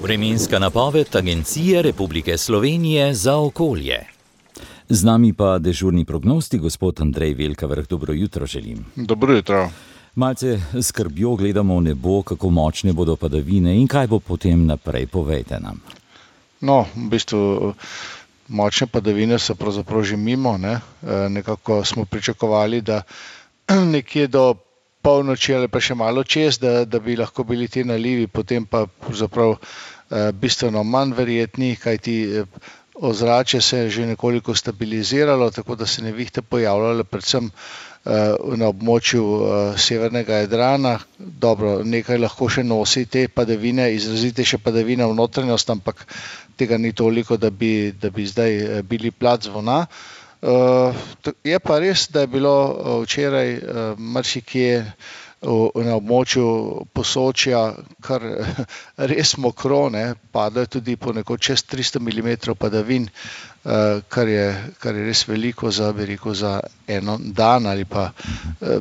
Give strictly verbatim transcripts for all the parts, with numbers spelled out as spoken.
Vremenska napoved Agencije Republike Slovenije za okolje. Z nami pa dežurni prognostik, gospod Andrej Velkavrh. Dobro jutro želim. Dobro jutro. Malce skrbjo gledamo v nebo, kako močne bodo padavine in kaj bo potem naprej, povejte nam. No, v bistvu močne padavine so pravzaprav že mimo, ne? Nekako smo pričakovali, da nekje do polnoči ali pa še malo čez, da, da bi lahko bili ti nalivi, potem pa pravzaprav eh, bistveno manj verjetni, kajti ozračje se je že nekoliko stabiliziralo, tako da se nevihte pojavljale predvsem eh, na območju eh, severnega Jadrana. Dobro, nekaj lahko še nosi te padavine, izrazite še padavine v notranjost, ampak tega ni toliko, da bi, da bi zdaj bili plat zvona. Uh, je pa res, da je bilo včeraj uh, marsikje uh, na območju Posočja kar uh, res mokro, ne, padlo je tudi ponekod čez tristo milimetrov padavin, uh, kar je, kar je res veliko za, bi rekel, za eno dan ali pa uh,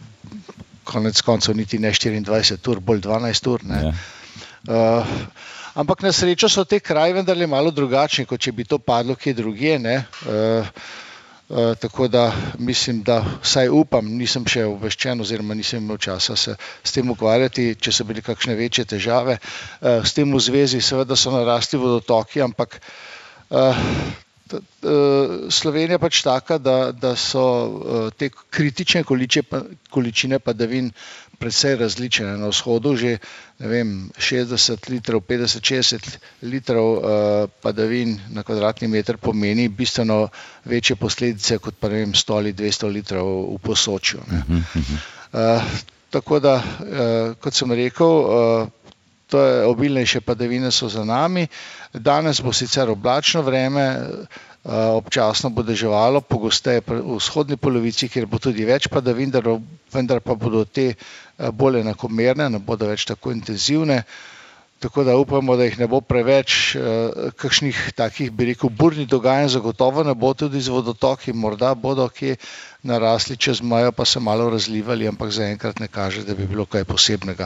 konec koncev niti ne štiriindvajset ur, bolj dvanajst ur, ne. Ja. Uh, ampak na srečo so te kraji vendarle malo drugačni, kot če bi to padlo kje drugje, ne. Uh, Uh, tako da mislim, da vsaj upam, nisem še obveščen oziroma nisem imel časa se s tem ukvarjati, če so bili kakšne večje težave. Uh, s tem v zvezi seveda so narasli vodotoki, ampak uh, t, uh, Slovenija pač taka, da, da so uh, te kritične količine, količine padavin precej različne. Na vzhodu že ne vem, šestdeset litrov, petdeset šestdeset litrov uh, padavin na kvadratni meter pomeni bistveno večje posledice kot pa ne vem, sto ali dvesto litrov v Posočju. Uh, tako da, uh, kot sem rekel, uh, to je obilnejše padavine so za nami. Danes bo sicer oblačno vreme, uh, občasno bo deževalo, pogosteje v vzhodni polovici, kjer bo tudi več padavin, vendar pa bodo te bolj enakomerne, ne bodo več tako intenzivne, tako da upamo, da jih ne bo preveč. Kakšnih takih, bi rekel, burnih dogajanj zagotovo ne bo, tudi z vodotoki, morda bodo kje narasli čez mejo, pa se malo razlivali, ampak zaenkrat ne kaže, da bi bilo kaj posebnega.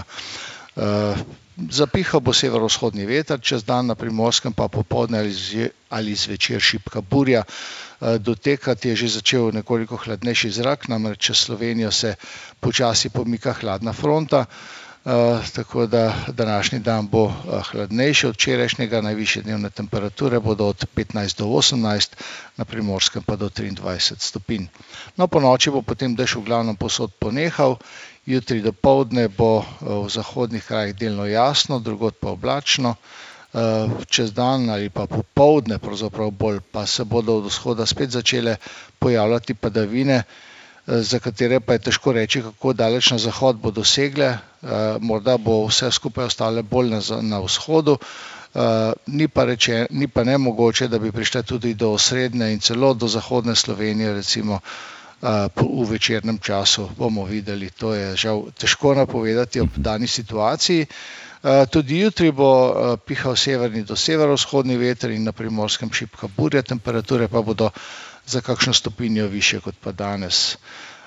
Zapihal bo severovzhodni veter, čez dan na Primorskem pa popoldne ali zvečer šibka burja. Dotekati je že začel nekoliko hladnejši zrak, namreč čez Slovenijo se počasi pomika hladna fronta, tako da današnji dan bo hladnejši od včerajšnjega, najvišje dnevne temperature bodo od petnajst do osemnajst, na Primorskem pa do triindvajset stopinj. No, po noči bo potem dež v glavnem povsod ponehal, jutri dopoldne bo v zahodnih krajih delno jasno, drugod pa oblačno. Čez dan ali pa popoldne, pravzaprav bolj, pa se bodo od vzhoda spet začele pojavljati padavine, za katere pa je težko reči, kako daleč na zahod bo dosegle. Morda bo vse skupaj ostale bolj na, na vzhodu, ni pa, reče, ni pa nemogoče, da bi prišle tudi do osrednje in celo do zahodne Slovenije, recimo v večernem času. Bomo videli, to je žal težko napovedati ob dani situaciji. Tudi jutri bo pihal severni do severovzhodni veter in na Primorskem šibka burja, temperature pa bodo za kakšno stopinjo višje kot pa danes.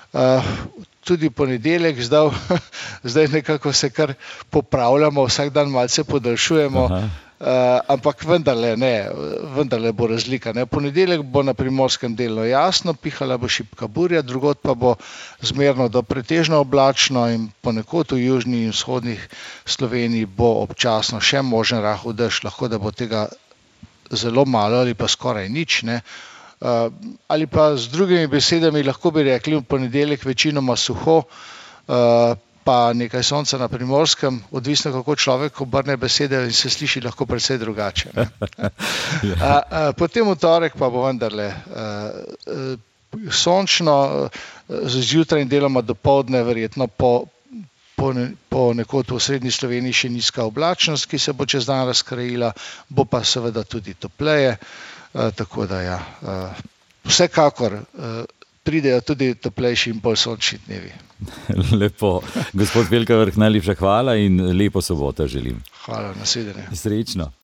Tudi ponedeljek, zdaj, zdaj nekako se kar popravljamo, vsak dan malce podaljšujemo, ampak vendarle ne, vendarle bo razlika, ne. Ponedeljek bo na Primorskem delno jasno, pihala bo šibka burja, drugod pa bo zmerno do pretežno oblačno in ponekod v južni in vzhodnih Sloveniji bo občasno še možen rahel dež, lahko da bo tega zelo malo ali pa skoraj nič, ne. Uh, ali pa z drugimi besedami lahko bi rekli v ponedeljek večinoma suho, uh, pa nekaj sonca na Primorskem, odvisno kako človek obrne besede in se sliši lahko precej drugače. uh, uh, potem v torek pa bo vendarle uh, uh, sončno, uh, zjutraj in deloma dopoldne, verjetno po, po, ne, po nekod v srednji Sloveniji še nizka oblačnost, ki se bo čez dan razkrajila, bo pa seveda tudi topleje. Uh, tako da ja, uh, vsekakor uh, pridejo tudi toplejši in bolj sončni dnevi. Lepo. Gospod Velkavrh, najlepša hvala in lepo soboto želim. Hvala, nasvidenje. Srečno.